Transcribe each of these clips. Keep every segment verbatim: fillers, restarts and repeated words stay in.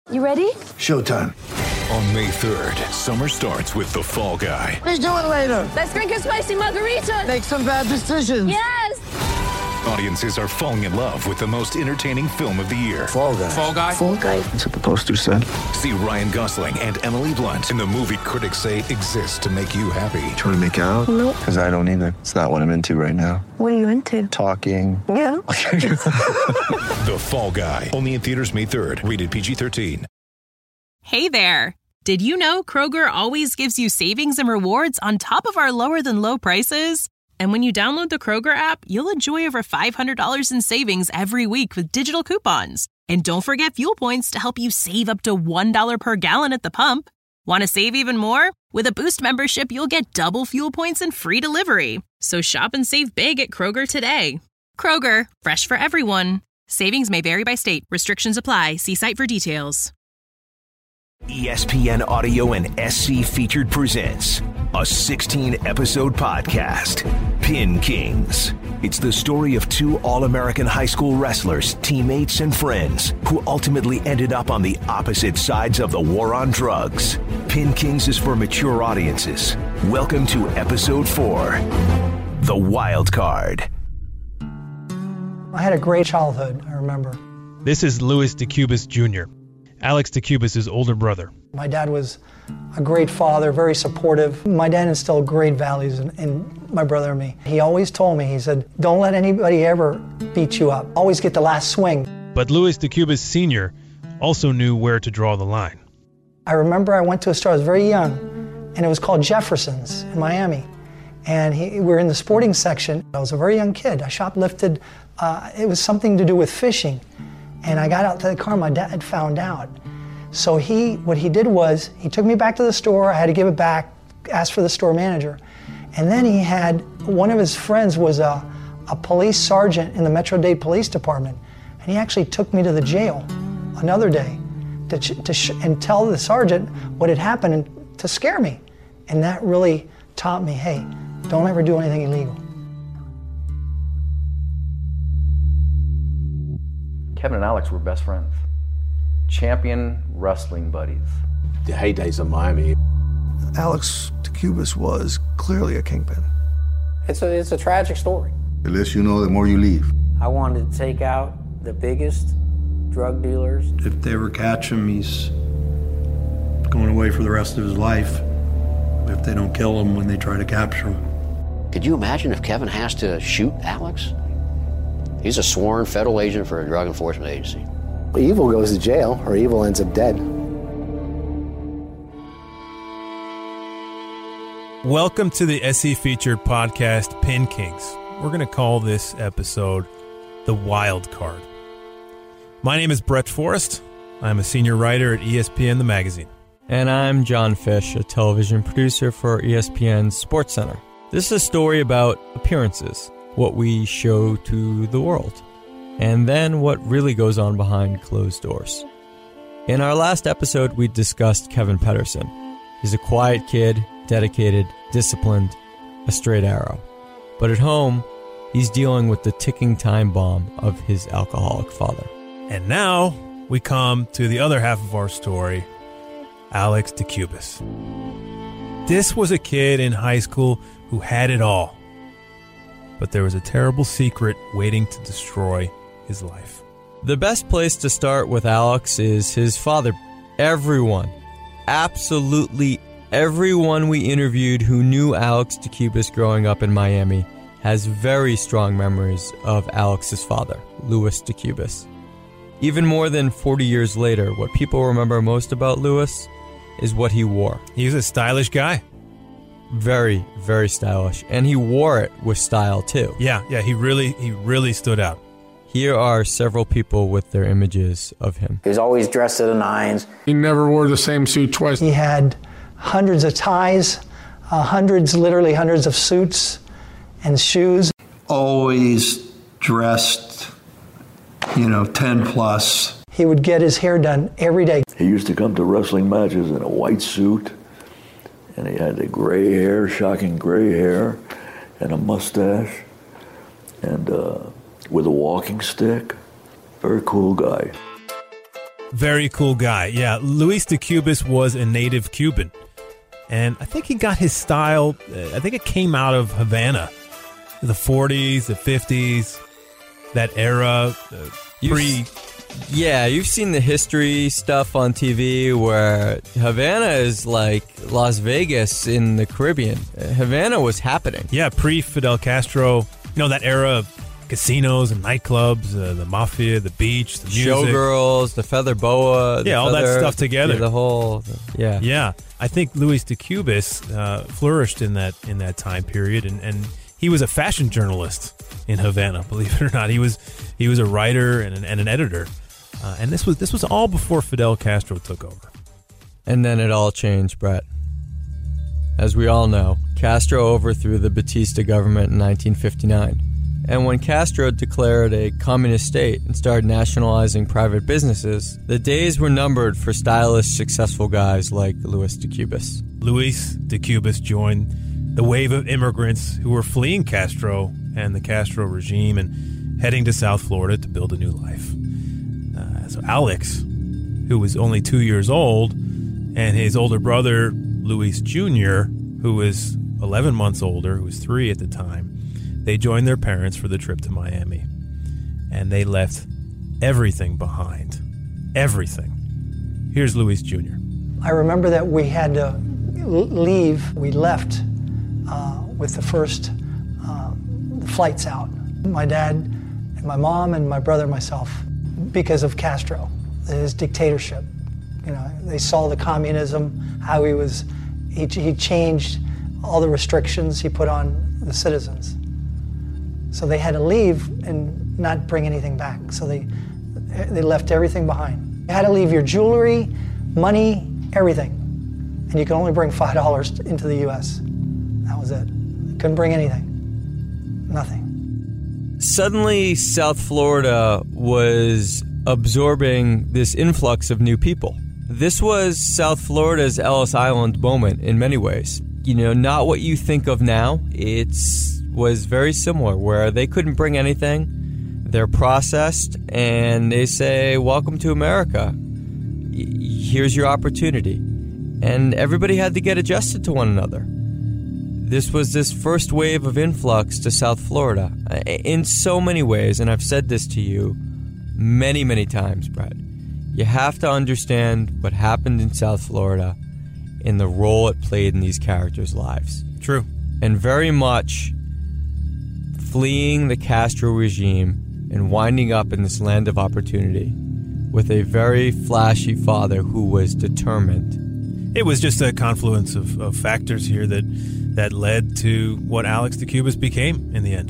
You ready? Showtime. On May third, summer starts with The Fall Guy. Let's do it later. Let's drink a spicy margarita. Make some bad decisions. Yes! Audiences are falling in love with the most entertaining film of the year. Fall Guy. Fall Guy? Fall Guy. That's what the poster said. See Ryan Gosling and Emily Blunt in the movie critics say exists to make you happy. Trying to make it out? Nope. Because I don't either. It's not what I'm into right now. What are you into? Talking. Yeah. The Fall Guy. Only in theaters May third. Rated P G thirteen. Hey there. Did you know Kroger always gives you savings and rewards on top of our lower than low prices? And when you download the Kroger app, you'll enjoy over five hundred dollars in savings every week with digital coupons. And don't forget fuel points to help you save up to one dollar per gallon at the pump. Want to save even more? With a Boost membership, you'll get double fuel points and free delivery. So shop and save big at Kroger today. Kroger, fresh for everyone. Savings may vary by state. Restrictions apply. See site for details. E S P N Audio and S C Featured presents a sixteen-episode podcast, Pin Kings. It's the story of two All-American high school wrestlers, teammates, and friends who ultimately ended up on the opposite sides of the war on drugs. Pin Kings is for mature audiences. Welcome to Episode four, The Wild Card. I had a great childhood, I remember. This is Louis DeCubas Junior, Alex DeCubas' older brother. My dad was a great father, very supportive. My dad instilled great values in, in my brother and me. He always told me, he said, don't let anybody ever beat you up. Always get the last swing. But Louis DeCubas Senior also knew where to draw the line. I remember I went to a store, I was very young, and it was called Jefferson's in Miami. And he, we were in the sporting section. I was a very young kid. I shoplifted. Uh, it was something to do with fishing. And I got out to the car, my dad found out. So he, what he did was, he took me back to the store, I had to give it back, asked for the store manager. And then he had, one of his friends was a, a police sergeant in the Metro-Dade Police Department. And he actually took me to the jail another day to, to sh- and tell the sergeant what had happened and to scare me. And that really taught me, hey, don't ever do anything illegal. Kevin and Alex were best friends. Champion wrestling buddies. The heydays of Miami. Alex DeCubas was clearly a kingpin. It's a, it's a tragic story. The less you know, the more you leave. I wanted to take out the biggest drug dealers. If they ever catch him, he's going away for the rest of his life. If they don't kill him when they try to capture him. Could you imagine if Kevin has to shoot Alex? He's a sworn federal agent for a drug enforcement agency. Evil goes to jail, or evil ends up dead. Welcome to the S C Featured podcast, Pin Kings. We're going to call this episode The Wild Card. My name is Brett Forrest. I'm a senior writer at E S P N The Magazine. And I'm John Fish, a television producer for E S P N SportsCenter. This is a story about appearances, what we show to the world, and then what really goes on behind closed doors. In our last episode, we discussed Kevin Pedersen. He's a quiet kid, dedicated, disciplined, a straight arrow. But at home, he's dealing with the ticking time bomb of his alcoholic father. And now we come to the other half of our story, Alex DeCubas. This was a kid in high school who had it all. But there was a terrible secret waiting to destroy his life. The best place to start with Alex is his father. Everyone, absolutely everyone we interviewed who knew Alex DeCubas growing up in Miami has very strong memories of Alex's father, Louis DeCubas. Even more than forty years later, what people remember most about Louis is what he wore. He was a stylish guy. Very, very stylish. And he wore it with style, too. Yeah, yeah, he really, he really stood out. Here are several people with their images of him. He was always dressed to the nines. He never wore the same suit twice. He had hundreds of ties, uh, hundreds, literally hundreds of suits and shoes. Always dressed, you know, ten plus. He would get his hair done every day. He used to come to wrestling matches in a white suit, and he had the gray hair, shocking gray hair, and a mustache, and uh, with a walking stick. Very cool guy. Very cool guy. Yeah, Luis de Cubas was a native Cuban. And I think he got his style, uh, I think it came out of Havana. The forties, the fifties, that era, uh, pre... Yeah, you've seen the history stuff on T V where Havana is like Las Vegas in the Caribbean. Havana was happening. Yeah, pre-Fidel Castro. You know, that era of casinos and nightclubs, uh, the mafia, the beach, the music. Showgirls, the feather boa. The yeah, all feather, that stuff together. Yeah, the whole, yeah. Yeah, I think Luis de Cubas uh, flourished in that in that time period, and, and he was a fashion journalist in Havana, believe it or not. He was he was a writer and an, and an editor. Uh, and this was this was all before Fidel Castro took over. And then it all changed, Brett. As we all know, Castro overthrew the Batista government in nineteen fifty-nine. And when Castro declared a communist state and started nationalizing private businesses, the days were numbered for stylish, successful guys like Luis de Cubas. Luis de Cubas joined the wave of immigrants who were fleeing Castro and the Castro regime and heading to South Florida to build a new life. Uh, so Alex, who was only two years old, and his older brother, Luis Junior, who was eleven months older, who was three at the time, they joined their parents for the trip to Miami. And they left everything behind. Everything. Here's Luis Junior I remember that we had to leave. We left uh, with the first uh, flights out. My dad and my mom and my brother and myself, because of Castro, his dictatorship. You know, they saw the communism, how he was, he, he changed all the restrictions he put on the citizens. So they had to leave and not bring anything back. So they they left everything behind. You had to leave your jewelry, money, everything. And you could only bring five dollars into the U S. That was it. You couldn't bring anything. Nothing. Suddenly, South Florida was absorbing this influx of new people. This was South Florida's Ellis Island moment in many ways. You know, not what you think of now. It's was very similar, where they couldn't bring anything. They're processed, and they say, welcome to America. Here's your opportunity. And everybody had to get adjusted to one another. This was this first wave of influx to South Florida in so many ways, and I've said this to you many, many times, Brett. You have to understand what happened in South Florida and the role it played in these characters' lives. True. And very much fleeing the Castro regime and winding up in this land of opportunity with a very flashy father who was determined. It was just a confluence of, of factors here that that led to what Alex de Cubas became in the end.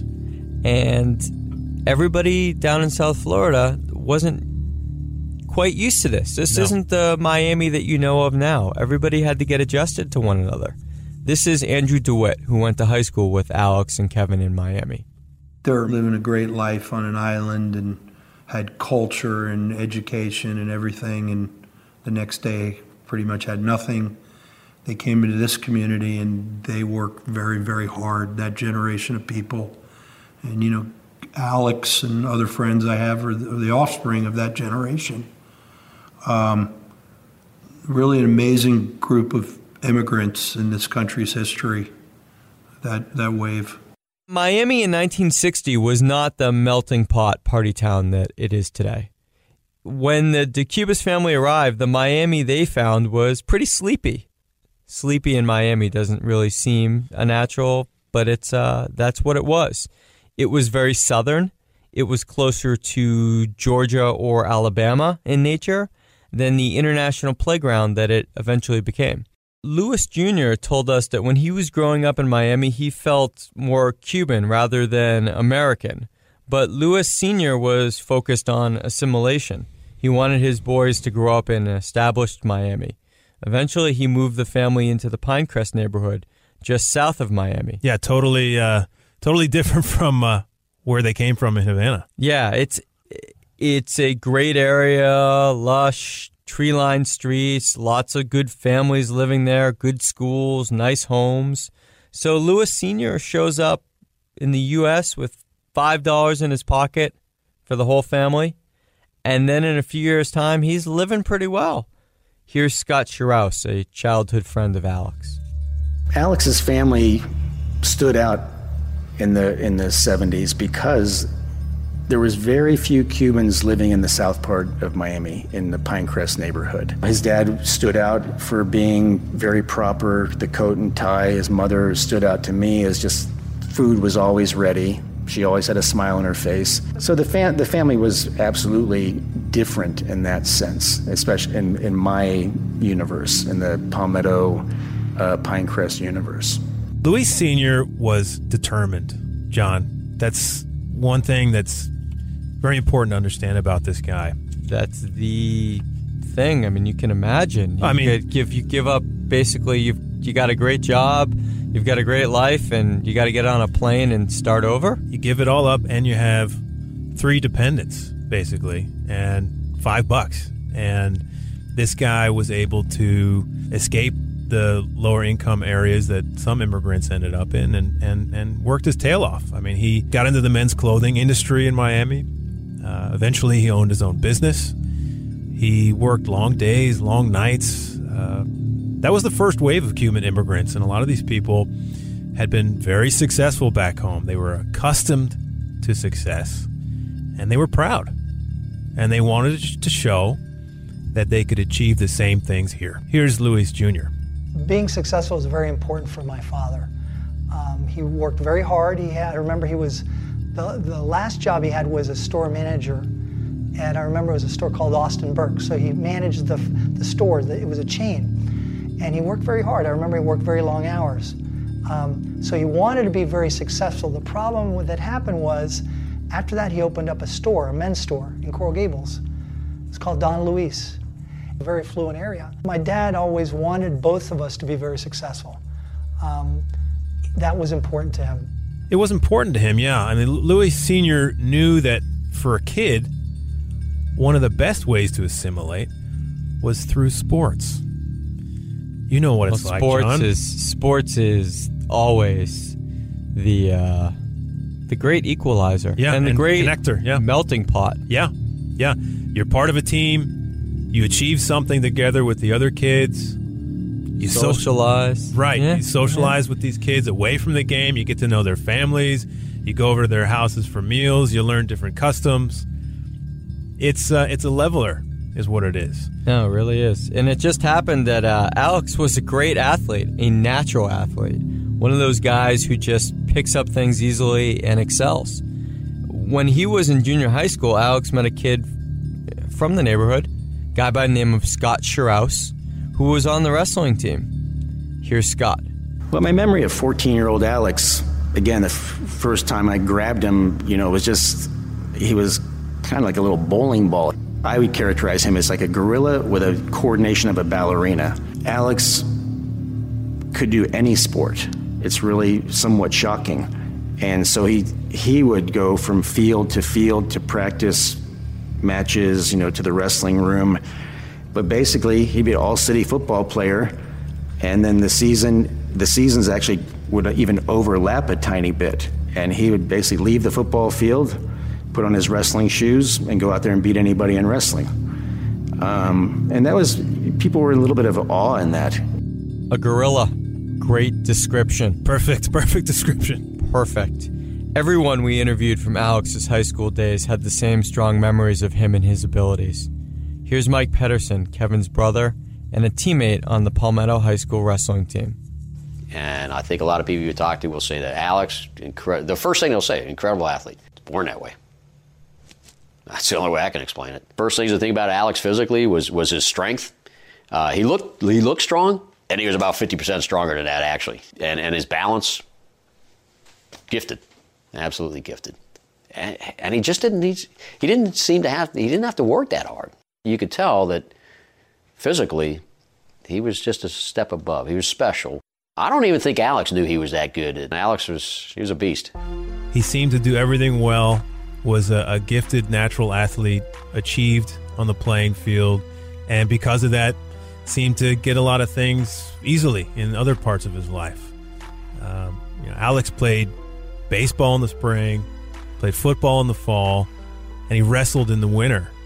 And everybody down in South Florida wasn't quite used to this. This No. isn't the Miami that you know of now. Everybody had to get adjusted to one another. This is Andrew DeWitt, who went to high school with Alex and Kevin in Miami. They're living a great life on an island and had culture and education and everything, and the next day pretty much had nothing. They came into this community and they worked very, very hard, that generation of people. And, you know, Alex and other friends I have are the, are the offspring of that generation. Um, really an amazing group of immigrants in this country's history, that, that wave. Miami in nineteen sixty was not the melting pot party town that it is today. When the de Cubas family arrived, the Miami they found was pretty sleepy. Sleepy in Miami doesn't really seem a natural, but it's uh, that's what it was. It was very southern. It was closer to Georgia or Alabama in nature than the international playground that it eventually became. Luis Junior told us that when he was growing up in Miami, he felt more Cuban rather than American. But Luis Senior was focused on assimilation. He wanted his boys to grow up in an established Miami. Eventually, he moved the family into the Pinecrest neighborhood, just south of Miami. Yeah, totally uh, totally different from uh, where they came from in Havana. Yeah, it's it's a great area, lush, tree-lined streets, lots of good families living there, good schools, nice homes. So Luis Senior shows up in the U S with five dollars in his pocket for the whole family, And then in a few years' time, he's living pretty well. Here's Scott Schirouse, a childhood friend of Alex. Alex's family stood out in the in the seventies because there was very few Cubans living in the south part of Miami, in the Pinecrest neighborhood. His dad stood out for being very proper, the coat and tie. His mother stood out to me as just food was always ready. She always had a smile on her face. So the fam- the family was absolutely different in that sense, especially in, in my universe, in the Palmetto, uh, Pinecrest universe. Luis Senior was determined, John. That's one thing that's very important to understand about this guy. That's the thing. I mean, you can imagine. You I mean, could give you give up basically. You've you got a great job, you've got a great life, and you got to get on a plane and start over. You give it all up, and you have three dependents basically, and five bucks. And this guy was able to escape the lower income areas that some immigrants ended up in and, and, and worked his tail off. I mean, he got into the men's clothing industry in Miami. Uh, eventually, he owned his own business. He worked long days, long nights. Uh, that was the first wave of Cuban immigrants, and a lot of these people had been very successful back home. They were accustomed to success, and they were proud. And they wanted to show that they could achieve the same things here. Here's Luis Junior Being successful was very important for my father. Um, he worked very hard. He had, I remember he was, the, the last job he had was a store manager. And I remember it was a store called Austin Burke. So he managed the, the store. It was a chain. And he worked very hard. I remember he worked very long hours. Um, so he wanted to be very successful. The problem that happened was, after that he opened up a store, a men's store in Coral Gables. It's called Don Luis. A very affluent area. My dad always wanted both of us to be very successful. Um, that was important to him. It was important to him, yeah. I mean, Luis Senior knew that for a kid, one of the best ways to assimilate was through sports. You know what it's well, like, sports John. Is, sports is always the uh, the great equalizer. Yeah, and the and great connector, yeah. melting pot. Yeah, yeah. You're part of a team. You achieve something together with the other kids. You socialize. So, right. Yeah. You socialize yeah. with these kids away from the game. You get to know their families. You go over to their houses for meals. You learn different customs. It's uh, it's a leveler is what it is. No, it really is. And it just happened that uh, Alex was a great athlete, a natural athlete. One of those guys who just picks up things easily and excels. When he was in junior high school, Alex met a kid from the neighborhood, a guy by the name of Scott Schirouse, who was on the wrestling team. Here's Scott. Well, my memory of fourteen-year-old Alex, again, the f- first time I grabbed him, you know, was just, he was kind of like a little bowling ball. I would characterize him as like a gorilla with a coordination of a ballerina. Alex could do any sport. It's really somewhat shocking. And so he he would go from field to field to practice matches, you know, to the wrestling room. But basically, he'd be an all-city football player, and then the season, the seasons actually would even overlap a tiny bit. And he would basically leave the football field, put on his wrestling shoes, and go out there and beat anybody in wrestling. Um, and that was, people were in a little bit of awe in that. A gorilla. Great description. Perfect, perfect description. Perfect. Everyone we interviewed from Alex's high school days had the same strong memories of him and his abilities. Here's Mike Pedersen, Kevin's brother, and a teammate on the Palmetto High School wrestling team. And I think a lot of people you talk to will say that Alex, incre- the first thing they'll say, incredible athlete, born that way. That's the only way I can explain it. First things to think about Alex physically was was his strength. Uh, he looked he looked strong, and he was about fifty percent stronger than that, actually. And and his balance, gifted, absolutely gifted. And, and he just didn't he, he didn't seem to have he didn't have to work that hard. You could tell that physically he was just a step above. He was special. I don't even think Alex knew he was that good. And Alex was he was a beast. He seemed to do everything well. Was a, a gifted natural athlete, achieved on the playing field, and because of that, seemed to get a lot of things easily in other parts of his life. Um, you know, Alex played baseball in the spring, played football in the fall, and he wrestled in the winter.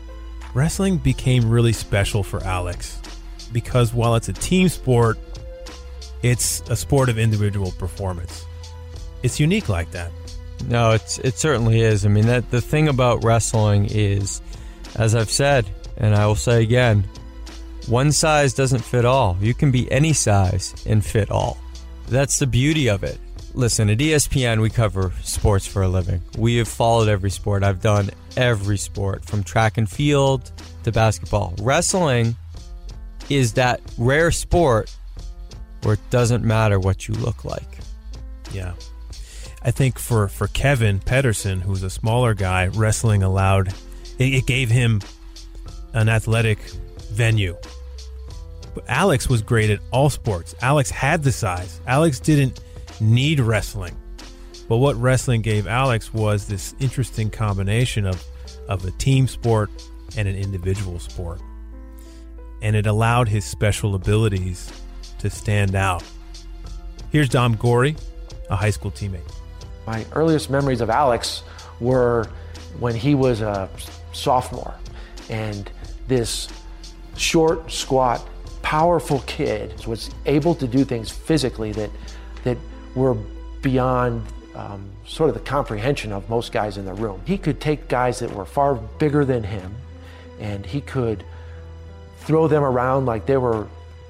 wrestling became really special for Alex because while it's a team sport, it's a sport of individual performance. It's unique like that. No, it's it certainly is. I mean, that the thing about wrestling is, as I've said, and I will say again, one size doesn't fit all. You can be any size and fit all. That's the beauty of it. Listen, at E S P N, we cover sports for a living. We have followed every sport. I've done every sport, from track and field to basketball. Wrestling is that rare sport where it doesn't matter what you look like. Yeah. I think for, for Kevin Pedersen, who's a smaller guy, wrestling allowed, it, it gave him an athletic venue. But Alex was great at all sports. Alex had the size. Alex didn't need wrestling. But what wrestling gave Alex was this interesting combination of, of a team sport and an individual sport. And it allowed his special abilities to stand out. Here's Dom Gorey, a high school teammate. My earliest memories of Alex were when he was a sophomore, and this short, squat, powerful kid was able to do things physically that that were beyond um, sort of the comprehension of most guys in the room. He could take guys that were far bigger than him, and he could throw them around like they were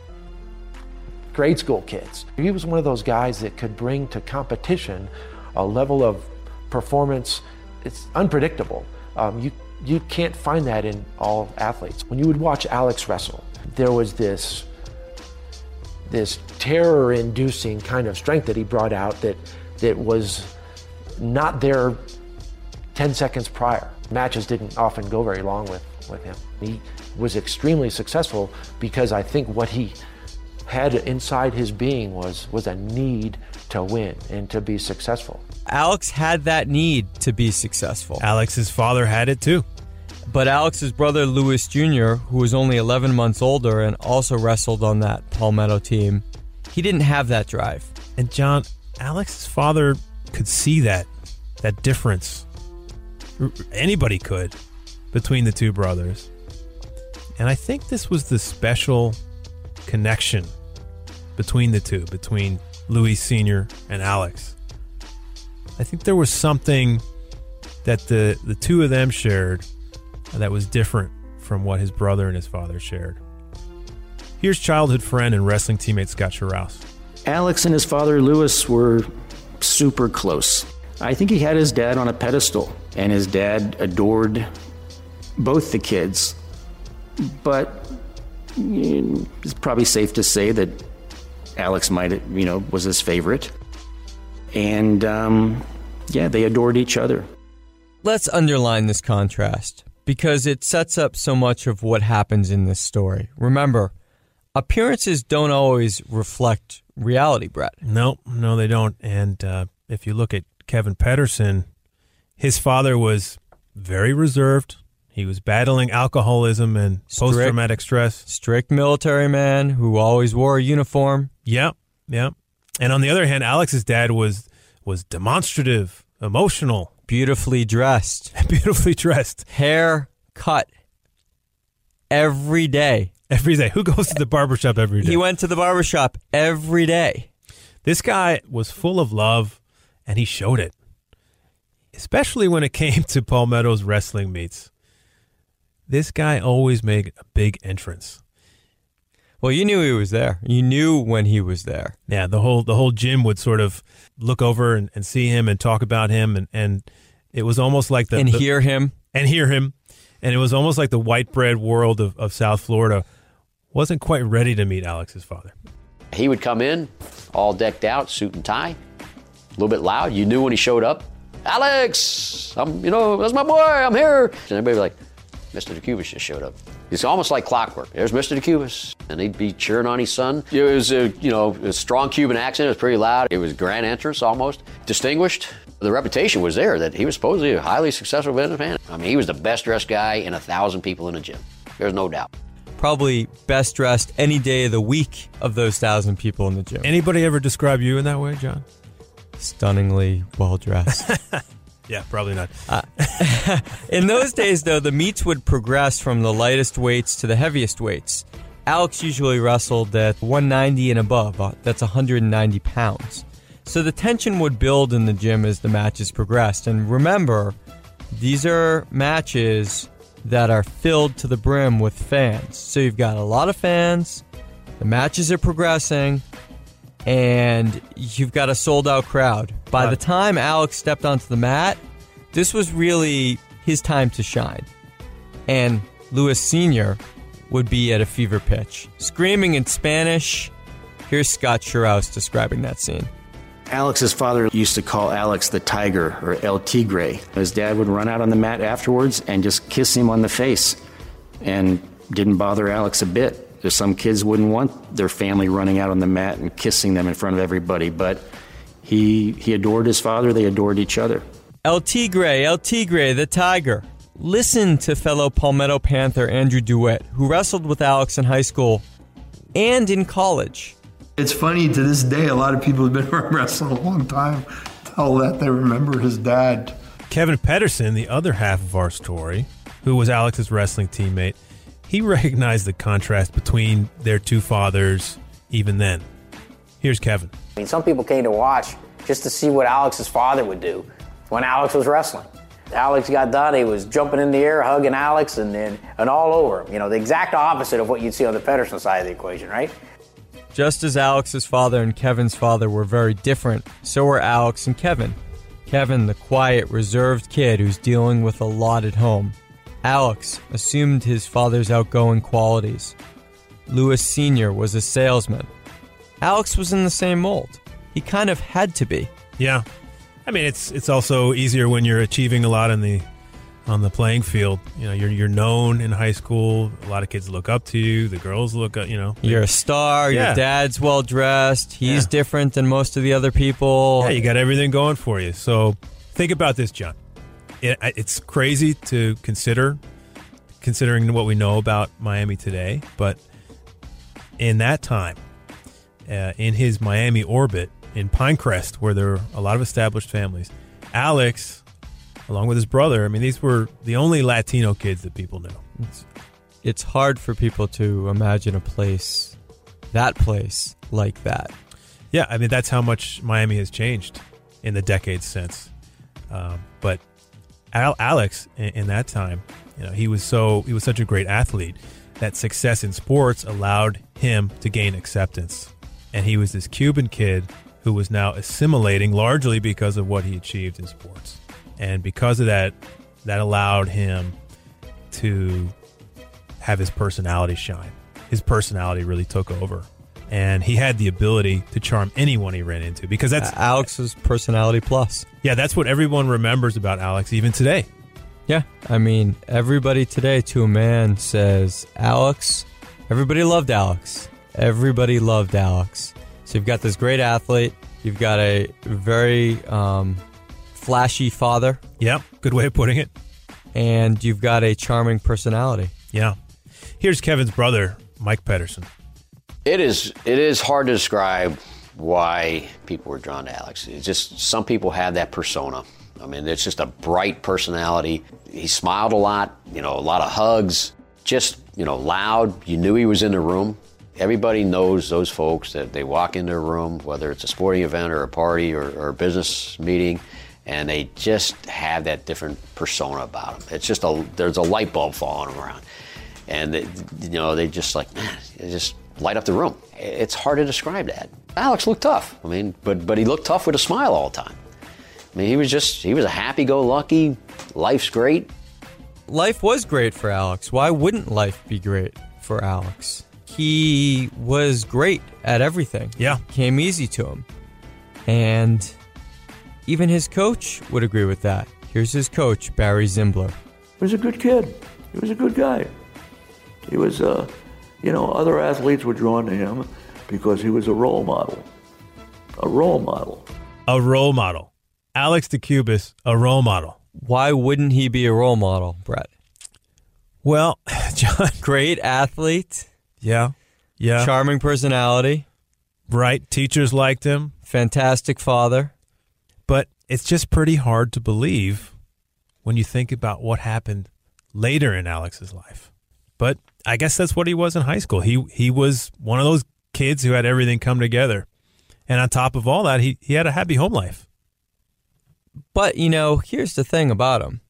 grade school kids. He was one of those guys that could bring to competition a level of performance. It's unpredictable. Um, you you can't find that in all athletes. When you would watch Alex wrestle, there was this this terror-inducing kind of strength that he brought out that that was not there ten seconds prior. Matches didn't often go very long with, with him. He was extremely successful because I think what he had inside his being was was a need to win and to be successful. Alex had that need to be successful. Alex's father had it too. But Alex's brother, Louis Junior, who was only eleven months older and also wrestled on that Palmetto team, he didn't have that drive. And John, Alex's father could see that, that difference. Anybody could, between the two brothers. And I think this was the special connection between the two, between Louis Senior and Alex. I think there was something that the, the two of them shared that was different from what his brother and his father shared. Here's childhood friend and wrestling teammate Scott Scharouse. Alex and his father, Louis, were super close. I think he had his dad on a pedestal, and his dad adored both the kids. But you know, it's probably safe to say that Alex might, you know, was his favorite. And, um, yeah, they adored each other. Let's underline this contrast, because it sets up so much of what happens in this story. Remember, appearances don't always reflect reality, Brett. No, no, they don't. And uh, if you look at Kevin Pedersen, his father was very reserved. He was battling alcoholism and post-traumatic stress. Strict military man who always wore a uniform. Yep, yep. And on the other hand, Alex's dad was was demonstrative, emotional. Beautifully dressed. Beautifully dressed. Hair cut every day. Every day. Who goes to the barbershop every day? He went to the barbershop every day. This guy was full of love, and he showed it. Especially when it came to Palmetto's wrestling meets. This guy always made a big entrance. Well, you knew he was there. You knew when he was there. Yeah, the whole the whole gym would sort of look over and, and see him and talk about him, and, and it was almost like the... And the, hear him. And hear him. And it was almost like the white bread world of, of South Florida wasn't quite ready to meet Alex's father. He would come in, all decked out, suit and tie, a little bit loud. You knew when he showed up, Alex, I'm, you know, that's my boy, I'm here. And everybody would be like, Mister DeCubas just showed up. It's almost like clockwork. There's Mister DeCubas. And he'd be cheering on his son. It was a, you know, a strong Cuban accent. It was pretty loud. It was grand entrance almost. Distinguished. The reputation was there that he was supposedly a highly successful businessman. I mean, he was the best dressed guy in a thousand people in a gym. There's no doubt. Probably best dressed any day of the week of those thousand people in the gym. Anybody ever describe you in that way, John? Stunningly well dressed. Yeah, probably not. Uh, in those days, though, the meets would progress from the lightest weights to the heaviest weights. Alex usually wrestled at one ninety and above. Uh, that's one hundred ninety pounds. So the tension would build in the gym as the matches progressed. And remember, these are matches that are filled to the brim with fans. So you've got a lot of fans, the matches are progressing, and you've got a sold-out crowd. By the time Alex stepped onto the mat, this was really his time to shine. And Lewis Senior would be at a fever pitch. Screaming in Spanish, here's Scott Shurouse describing that scene. Alex's father used to call Alex the Tiger, or El Tigre. His dad would run out on the mat afterwards and just kiss him on the face, and didn't bother Alex a bit. There's some kids wouldn't want their family running out on the mat and kissing them in front of everybody, but he he adored his father, they adored each other. El Tigre, El Tigre, the Tiger. Listen to fellow Palmetto Panther Andrew DeWitt, who wrestled with Alex in high school and in college. It's funny, to this day, a lot of people who've been wrestling a long time tell that they remember his dad. Kevin Pedersen, the other half of our story, who was Alex's wrestling teammate, he recognized the contrast between their two fathers even then. Here's Kevin. I mean, some people came to watch just to see what Alex's father would do when Alex was wrestling. Alex got done, he was jumping in the air, hugging Alex, and, and, and all over him. You know, the exact opposite of what you'd see on the Pedersen side of the equation, right? Just as Alex's father and Kevin's father were very different, so were Alex and Kevin. Kevin, the quiet, reserved kid who's dealing with a lot at home. Alex assumed his father's outgoing qualities. Lewis Senior was a salesman. Alex was in the same mold. He kind of had to be. Yeah. I mean, it's it's also easier when you're achieving a lot in the on the playing field. You know, you're you're known in high school. A lot of kids look up to you. The girls look up, you know. You're a star. Yeah. Your dad's well-dressed. He's Yeah. different than most of the other people. Yeah, you got everything going for you. So think about this, John. It, it's crazy to consider, considering what we know about Miami today. But in that time, uh, in his Miami orbit, in Pinecrest, where there were a lot of established families, Alex, along with his brother, I mean, these were the only Latino kids that people knew. It's, it's hard for people to imagine a place, that place, like that. Yeah, I mean, that's how much Miami has changed in the decades since. Um, but Al- Alex, in, in that time, you know, he was so he was such a great athlete that success in sports allowed him to gain acceptance. And he was this Cuban kid who was now assimilating largely because of what he achieved in sports. And because of that, that allowed him to have his personality shine. His personality really took over. And he had the ability to charm anyone he ran into, because that's... Uh, Alex's personality plus. Yeah, that's what everyone remembers about Alex, even today. Yeah, I mean, everybody today to a man says, Alex, everybody loved Alex. Everybody loved Alex. So you've got this great athlete. You've got a very um, flashy father. Yep, good way of putting it. And you've got a charming personality. Yeah. Here's Kevin's brother, Mike Pedersen. It is it is hard to describe why people were drawn to Alex. It's just some people have that persona. I mean, it's just a bright personality. He smiled a lot, you know, a lot of hugs, just, you know, loud. You knew he was in the room. Everybody knows those folks that they walk into a room, whether it's a sporting event or a party or, or a business meeting, and they just have that different persona about them. It's just a, there's a light bulb falling around. And, they, you know, they just like, man, it just light up the room. It's hard to describe that. Alex looked tough. I mean, but but he looked tough with a smile all the time. I mean, he was just, he was a happy-go-lucky, life's great. Life was great for Alex. Why wouldn't life be great for Alex? He was great at everything. Yeah. Came easy to him. And even his coach would agree with that. Here's his coach, Barry Zimbler. He was a good kid. He was a good guy. He was, uh, you know, other athletes were drawn to him because he was a role model. A role model. A role model. Alex DeCubis, a role model. Why wouldn't he be a role model, Brett? Well, John. Great athlete. Yeah. Yeah. Charming personality. Right. Teachers liked him. Fantastic father. But it's just pretty hard to believe when you think about what happened later in Alex's life. But I guess that's what he was in high school. He he was one of those kids who had everything come together. And on top of all that, he, he had a happy home life. But, you know, here's the thing about him.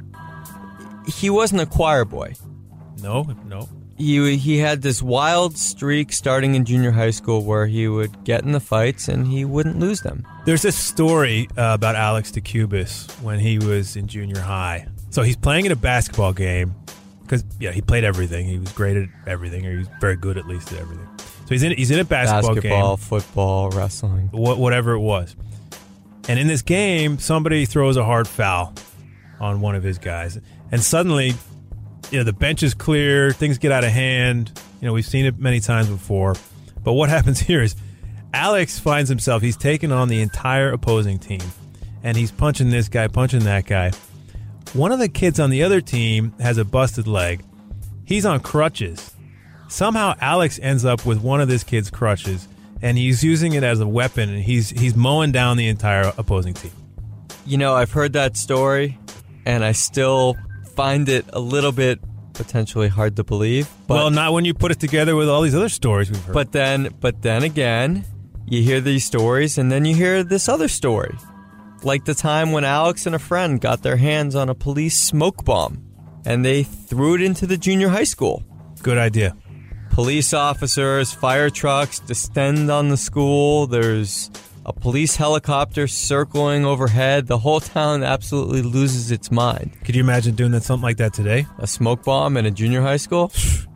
He wasn't a choir boy. No, no. He, he had this wild streak starting in junior high school where he would get in the fights and he wouldn't lose them. There's this story uh, about Alex DeCubis when he was in junior high. So he's playing in a basketball game because, yeah, he played everything. He was great at everything, or he was very good at least at everything. So he's in he's in a basketball, basketball game. Football, wrestling. Wh- whatever it was. And in this game, somebody throws a hard foul on one of his guys. And suddenly, you know, the bench is clear, things get out of hand. You know, we've seen it many times before. But what happens here is Alex finds himself, he's taking on the entire opposing team. And he's punching this guy, punching that guy. One of the kids on the other team has a busted leg. He's on crutches. Somehow Alex ends up with one of this kid's crutches, and he's using it as a weapon, and he's he's mowing down the entire opposing team. You know, I've heard that story, and I still find it a little bit potentially hard to believe. But, well, not when you put it together with all these other stories we've heard. But then, but then again, you hear these stories, and then you hear this other story. Like the time when Alex and a friend got their hands on a police smoke bomb, and they threw it into the junior high school. Good idea. Police officers, fire trucks descend on the school. There's a police helicopter circling overhead. The whole town absolutely loses its mind. Could you imagine doing that, something like that today? A smoke bomb in a junior high school?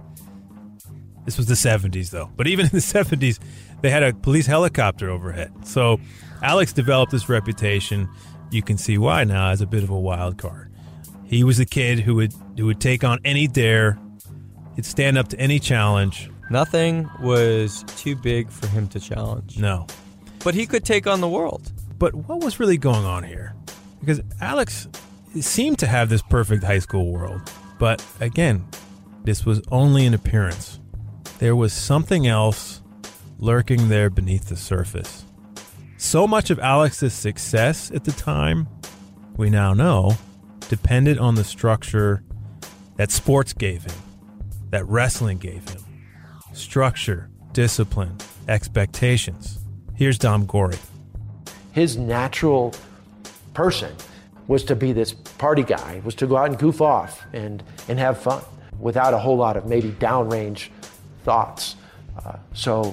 This was the seventies, though. But even in the seventies, they had a police helicopter overhead. So Alex developed this reputation. You can see why now as a bit of a wild card. He was a kid who would who would take on any dare. He'd stand up to any challenge. Nothing was too big for him to challenge. No. But he could take on the world. But what was really going on here? Because Alex seemed to have this perfect high school world. But again, this was only an appearance. There was something else lurking there beneath the surface. So much of Alex's success at the time, we now know, depended on the structure that sports gave him, that wrestling gave him. Structure, discipline, expectations. Here's Dom Gorey. His natural person was to be this party guy, was to go out and goof off and, and have fun without a whole lot of maybe downrange thoughts. Uh, so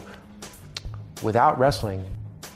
without wrestling,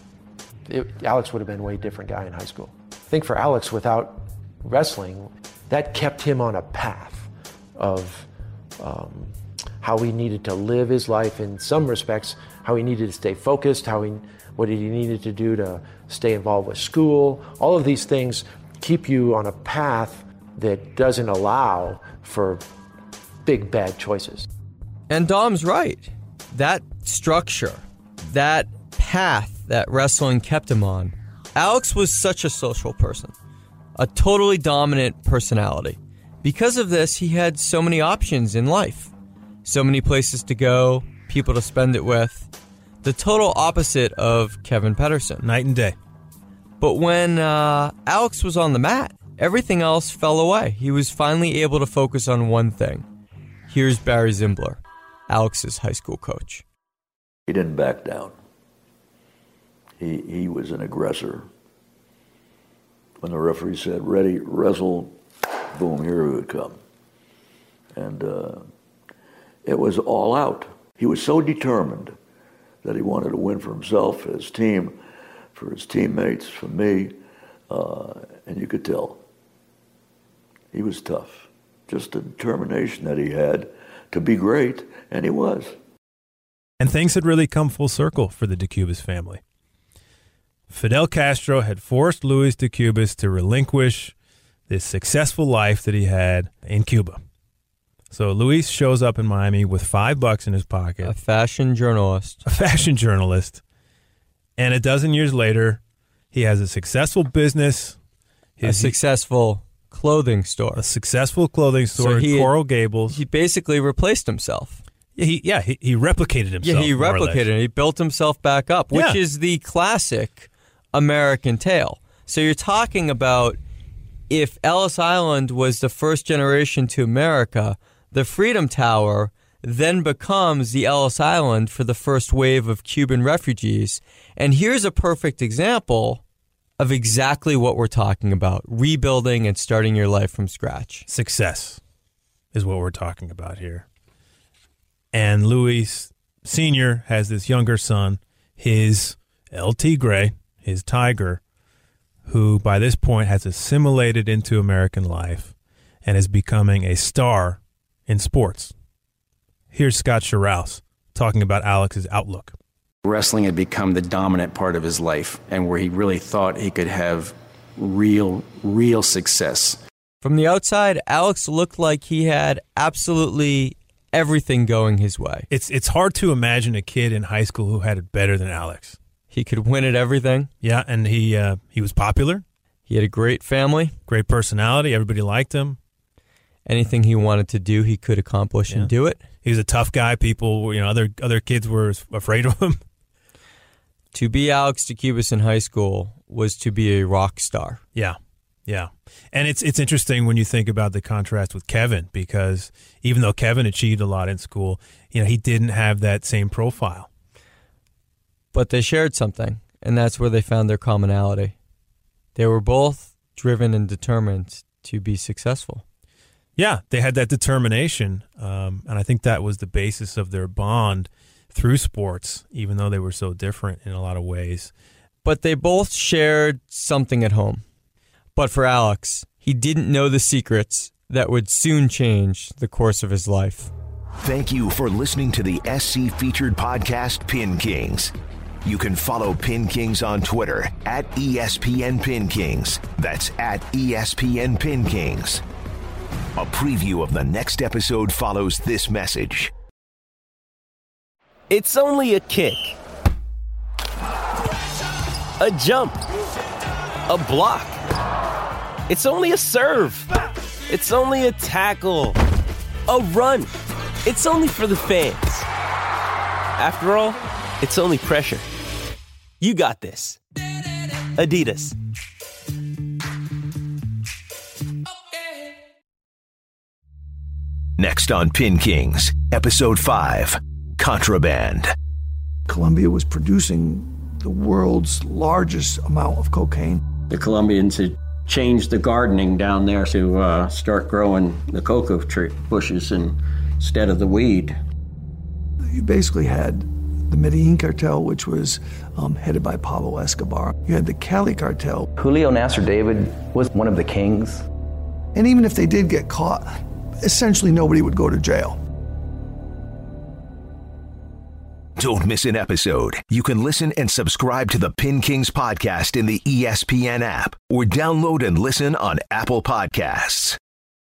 it, Alex would have been a way different guy in high school. I think for Alex, without wrestling, that kept him on a path of um, how he needed to live his life in some respects, how he needed to stay focused, how he, what he needed to do to stay involved with school. All of these things keep you on a path that doesn't allow for big, bad choices. And Dom's right. That structure, that path that wrestling kept him on. Alex was such a social person, a totally dominant personality. Because of this, he had so many options in life, so many places to go, people to spend it with. The total opposite of Kevin Pedersen. Night and day. But when uh, Alex was on the mat, everything else fell away. He was finally able to focus on one thing. Here's Barry Zimbler, Alex's high school coach. He didn't back down. He he was an aggressor. When the referee said, ready, wrestle, boom, here he would come. And uh, it was all out. He was so determined that he wanted to win for himself, for his team, for his teammates, for me, uh, and you could tell. He was tough. Just the determination that he had to be great, and he was. And things had really come full circle for the DeCubis family. Fidel Castro had forced Luis DeCubis to relinquish this successful life that he had in Cuba. So Luis shows up in Miami with five bucks in his pocket. A fashion journalist. A fashion journalist. And a dozen years later, he has a successful business. His, a successful clothing store. A successful clothing store so in he, Coral Gables. He basically replaced himself. Yeah, he yeah he, he replicated himself. Yeah, he replicated it. He built himself back up, which yeah. is the classic American tale. So you're talking about if Ellis Island was the first generation to America, the Freedom Tower then becomes the Ellis Island for the first wave of Cuban refugees. And here's a perfect example of exactly what we're talking about, rebuilding and starting your life from scratch. Success is what we're talking about here. And Luis Senior has this younger son, his El Tigre, his tiger, who by this point has assimilated into American life and is becoming a star in sports. Here's Scott Scharouse talking about Alex's outlook. Wrestling had become the dominant part of his life, and where he really thought he could have real, real success. From the outside, Alex looked like he had absolutely everything going his way. It's it's hard to imagine a kid in high school who had it better than Alex. He could win at everything. Yeah, and he uh, he was popular. He had a great family. Great personality. Everybody liked him. Anything he wanted to do, he could accomplish yeah. and do it. He was a tough guy. People, you know, other other kids were afraid of him. To be Alex DeCubas in high school was to be a rock star. Yeah, yeah. And it's it's interesting when you think about the contrast with Kevin, because even though Kevin achieved a lot in school, you know, he didn't have that same profile. But they shared something, and that's where they found their commonality. They were both driven and determined to be successful. Yeah, they had that determination, um, and I think that was the basis of their bond through sports, even though they were so different in a lot of ways. But they both shared something at home. But for Alex, he didn't know the secrets that would soon change the course of his life. Thank you for listening to the S C Featured Podcast, Pin Kings. You can follow Pin Kings on Twitter at E S P N Pin Kings. That's at E S P N Pin Kings. A preview of the next episode follows this message. It's only a kick, a jump, a block. It's only a serve. It's only a tackle, a run. It's only for the fans. After all, it's only pressure. You got this. Adidas. Next on Pin Kings, Episode five, Contraband. Colombia was producing the world's largest amount of cocaine. The Colombians had changed the gardening down there to uh, start growing the cocoa tree bushes and, instead of the weed. You basically had the Medellin cartel, which was um, headed by Pablo Escobar. You had the Cali cartel. Julio Nasser David was one of the kings. And even if they did get caught, essentially nobody would go to jail. Don't miss an episode. You can listen and subscribe to the Pin Kings podcast in the E S P N app or download and listen on Apple Podcasts.